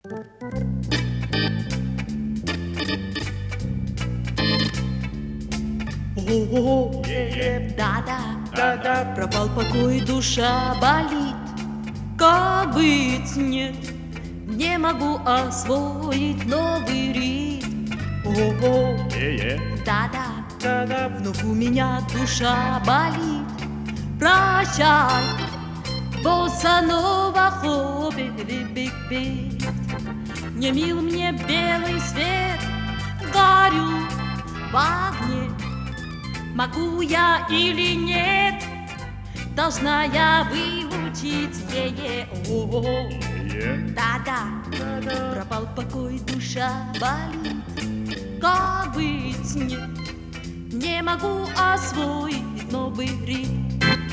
Ого, Да-да, да-да, пропал покой, душа болит. Как быть нет, не могу освоить новый ритм. ого, Да-да, да-да, вновь у меня душа болит. Прощай, босса-нова, хобби, биг-биг. Не мил мне белый свет, горю в огне. Могу я или нет, должна я выучить О-о-о. Да-да, да-да. пропал покой, душа болит. Как быть нет, не могу освоить новый ритм.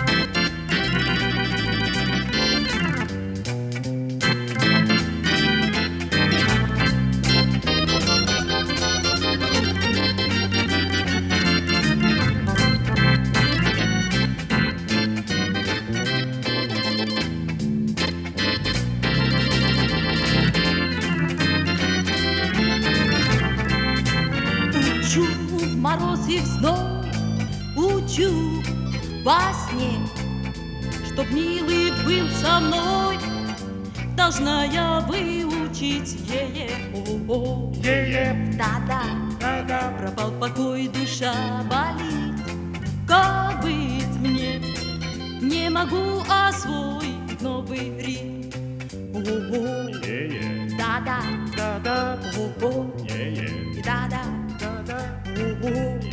Учу в мороз и в зной, учу во сне, чтоб милый был со мной, должна я выучить О-о. Да-да, Да-да, пропал покой, душа болит. Как быть мне, не могу освоить новый ритм. О-о. Да-да, да-да, о-о. Да-да, да-да. о-о.